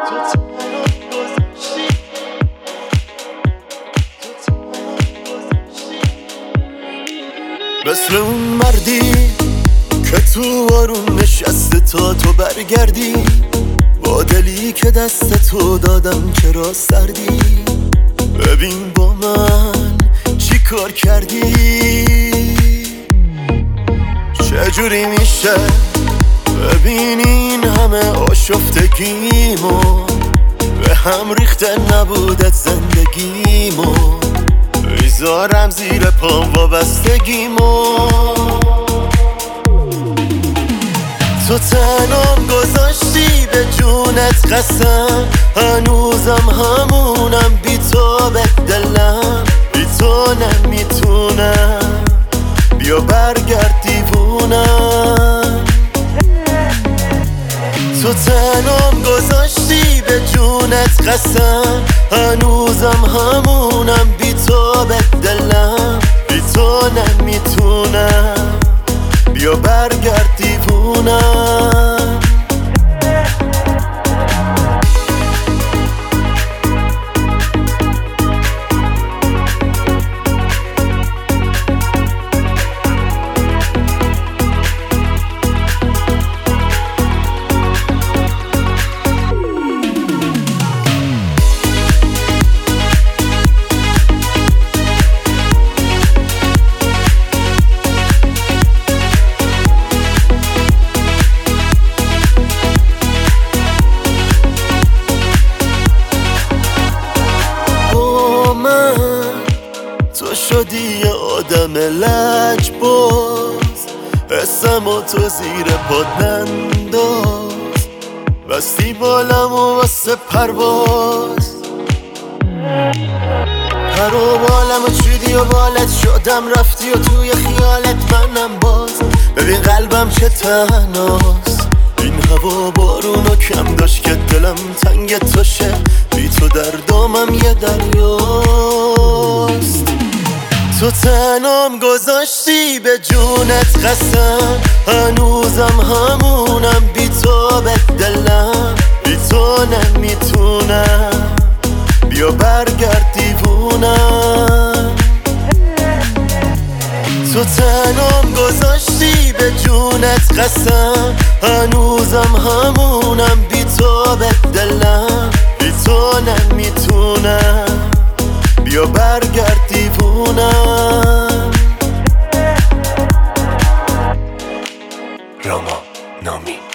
مثل اون مردی که تو بارون نشسته تا تو برگردی، با دلی که دست تو دادم چرا سردی؟ ببین با من چی کار کردی؟ چجوری میشه ببینی این همه آشفتگیمو به هم ریخته نبودت زندگیمو، میذارم زیر پام وابستگیمو. تو تنم گذاشتی به جونت قسم، هنوزم همونم بی تو به دلم، بی تو نمیتونم، بیا برگرد دیوونم. تو تنم گذاشتی به جونت قسم، هنوزم همونم بی تو به دلم، بی تو نمیتونم، بیا برگرد دیوونم. تو شدی یه آدم لجباز، حسم و تو زیر پات ننداز، بستی بالم و واسه پرواز، پر و بالم و چیدی و بالت شدم رفتی و توی خیالت منم باز. ببین قلبم چه تنهاست، این هوا بارونو کم داشت که دلم تنگ تو شه، بی تو در دامم یه دریاست. تو تنم گذاشتی به جونت قسم، هنوزم همونم بی تو به دلم، بی تو نمیتونم، بیا برگرد دیوونم. تو تنم گذاشتی به جونت قسم، هنوزم همونم بی تو به دلم، بی تو نمیتونم، بیا برگرد دیوونم. راما نامی